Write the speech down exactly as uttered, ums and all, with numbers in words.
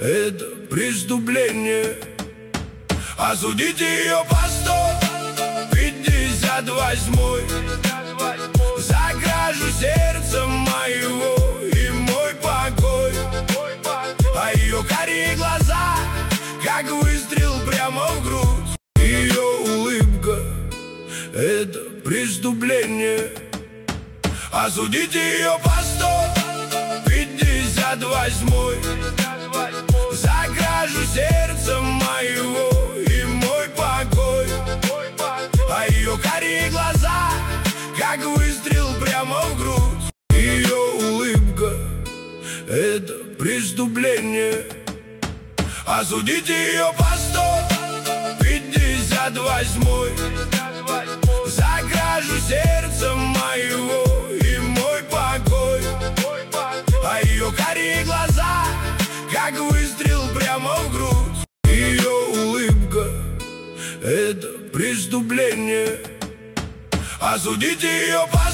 это преступление. Осудите ее по сто пятьдесят восьмой за кражу сердца моего и мой покой. А ее карие глаза, как выстрел прямо в грудь. Ее улыбка — это преступление. Осудите ее по сто пятьдесят восьмой за кражу сердца моего и мой покой. А ее карие глаза, как выстрел прямо в грудь. Ее улыбка — это преступление. Осудите ее по сто пятьдесят восьмой за кражу сердца моего и мой покой. А ее карие глаза, как выстрел прямо в грудь. Ее улыбка — это преступление. Осудите ее по